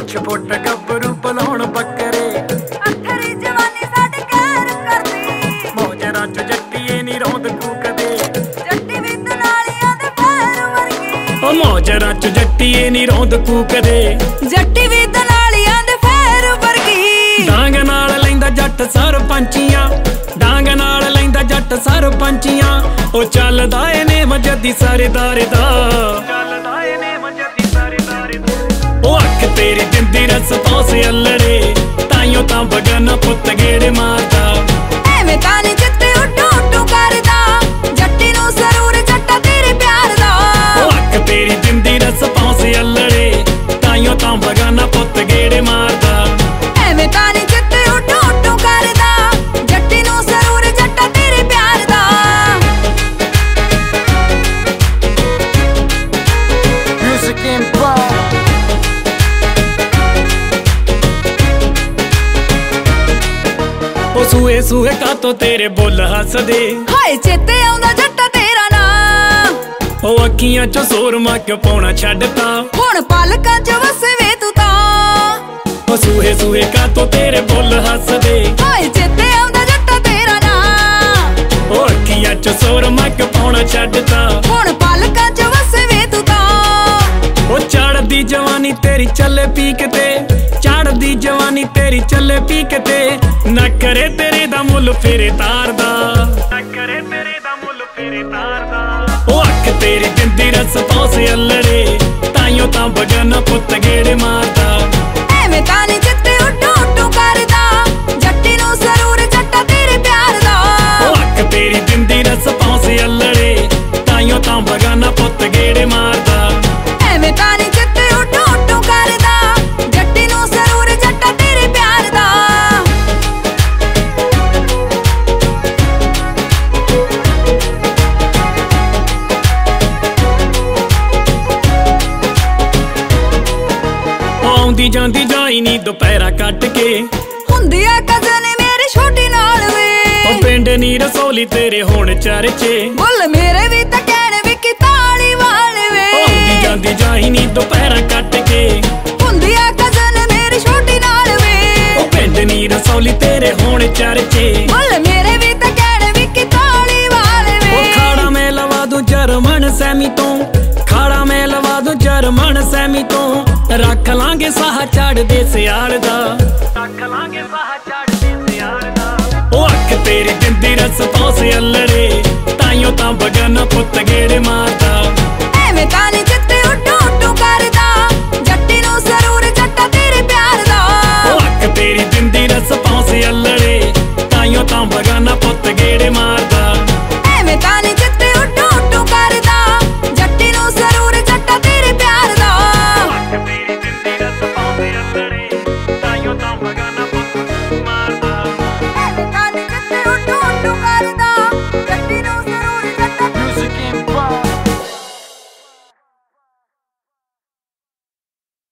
पुछ फुट गभरू बुलाउण बकरे अखरी जवानी साडी कहर करदी मौजरां च जट्टीए नी रौंद कूकदे जट्टी भी दलालियां दे पैर वर्गी ओ मौजरां च जट्टीए नी रौंद कूकदे जट्टी भी दलालियां दे पैर वर्गी डांग नाल लैंदा जट सरपंचियां डांग नाल लैंदा जट सरपंचियां ओ चलदा ए नेम जद्दी सरदार दा चलदा ए नेम जद्दी सरदार दा ओ अख तेरी जिंदी रस्पों से अल्लड़े ताइयों तां बगाना पुत्त गेड़े मारदा एवें तां नी जित्ते उड्डू उड्डू करदा जट्टी नूं जरूर जट्टा तेरे प्यार दा ओ अख तेरी जिंदी रस्पों से अल्लड़े ताइयों तां बगाना पुत्त गेड़े मारदा एवें तां नी जित्ते उड्डू उड्डू करदा जट्टी नूं जरूर जट्टा तेरे प्यार दा म्यूजिक एम्पायर सूए सूए का तो तेरे बुल हसदे हाय चेते आउंदा जट्टा तेरा नां ओ अखियां चो सूरमा क्यों पाउणा छड्डता हुण पलकां च वसे वे तू तां ओ सूए सूए का तो तेरे बुल हसदे हाय चेते आउंदा जट्टा तेरा नां ओ अखियां चो सूरमा क्यों पाउणा छड्डता हुण पलकां च वसे वे तू तां ओ चढ़दी जवानी तेरी चले पीक ते चढ़दी जवानी तेरी चले पीक ते ना करे तेरे दा मुल फेरे तार दा ना करे तेरे दा मुल फेरे तार दा ओ अख तेरी जिंदी रस्पों से अल्लड़े ताइयों तां बगाना पुत्त गेड़े मारदा एवें तां नी जित्ते उड्डू उड्डू करदा जट्टी नूं जरूर जट्टा तेरे प्यार दा ओ अख तेरी जिंदी रस्पों से अल्लड़े ताइयों तां बगाना पुत्त गेड़े मारदा एवें तां नी जित्ते उड्डू उड्डू करदा जट्टी नूं जरूर जट्टा तेरे प्यार दा आउंदी जांदी जाई नी दुपहरा कट के हुंदी आ कज़न मेरी छोटी नाल वे ओ पिंड नी रसोली तेरे होण चर्चे बुल मेरे भी तां कहण विकी ताली वाल वे आउंदी जांदी जाई नी दुपहरा कट के हुंदी आ कज़न मेरी छोटी नाल वे ओ पिंड नी रसोली तेरे होण चर्चे बुल मेरे भी तां कहण विकी ताली वाल वे ओ खाड़ा मैं लवा दूं जर्मन सैमी तो खाड़ा मैं लवा दूं जर्मन सैमी तो रख लांगे साह चढ़दे सियाल दा रख लांगे साह चढ़दे सियाल दा ओ अख तेरी जिंदी रस्पों से अल्लड़े ताइयों तां बगाना पुत्त गेड़े मारदा